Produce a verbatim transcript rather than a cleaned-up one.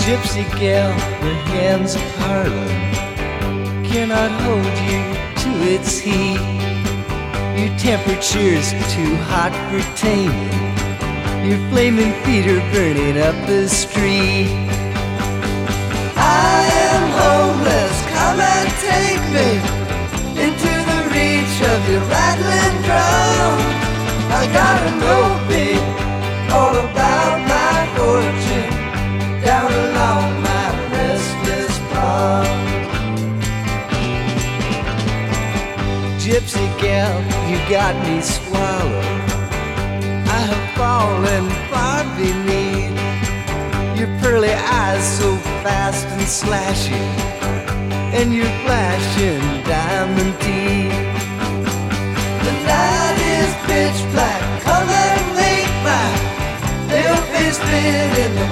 Gypsy gal, your hands of Harlem cannot hold you to its heat. Your temperature's too hot for taming. Your flaming feet are burning up the street. I am homeless, come and take me into the reach of your rattling drum. I gotta know, babe, all about my fortune down along my restless path. Gypsy gal, you got me swallowed. I have fallen far beneath your pearly eyes, so fast and slashing, and your flashing diamond teeth. The night is pitch black, come and make my pale face fit in the